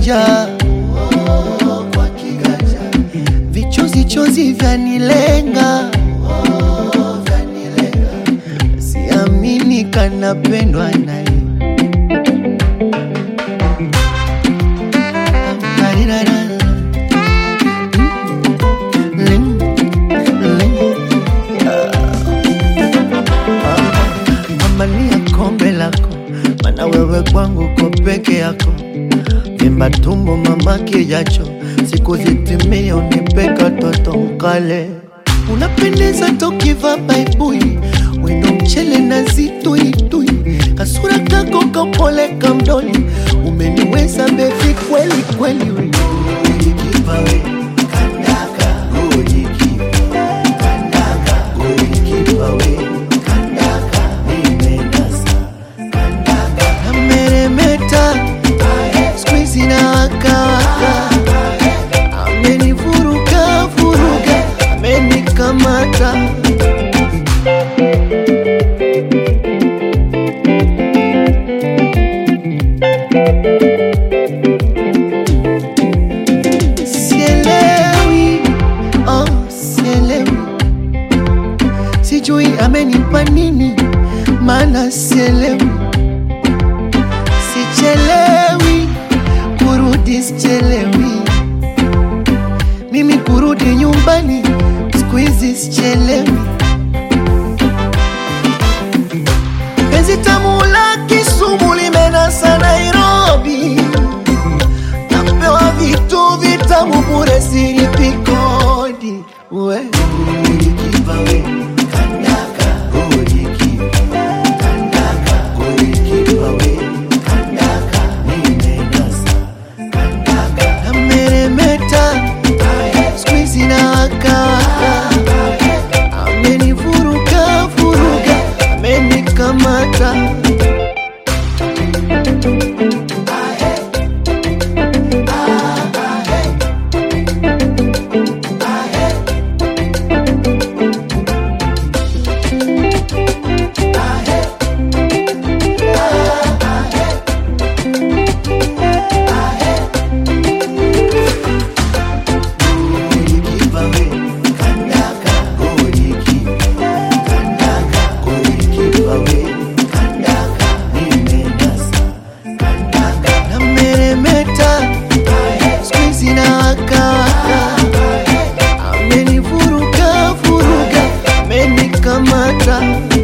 kiganja, kwa kiganja. Vichozi chozi vyanilenga, vyanilenga. Siamini kanapendwa naye. Mania kombe lako, mana wewe kwangu ko peke yako. Vimba tumbo mama kijacho, siku zitimia unipeka toto mkale. Unapendeza tokiva baibui, wendo mchele na zituitui. Kasura kako kapole kamdoni, umeniweza bevi kweli kweli. Ujikipa we, kandaka, ujikipa. Kandaka, ujikipa we, kandaka, nimenasa. Kandaka, ameremeta, squeezy na waka waka. Amenivuruga vuruga, amenikamata. Sielewi, oh sielewi. Sijui amenipa nini, mana sielewi. Sichelewi, kurudi sichelewi. Mimi kurudi nyumbani, siku hizi sichelewi. Penzi tamu la Kisumu limenasa Nairobi. Napewa vitu vitamu bure silipi kodi. Ujikipa we, kandaka, ujikipa. Kandaka, ujikipa we, kandaka, nimenasa. Kandaka, ameremeta, squeezy na waka waka. Amenivuruga vuruga, amenikamata. Amenivuruga vuruga, amenikamata.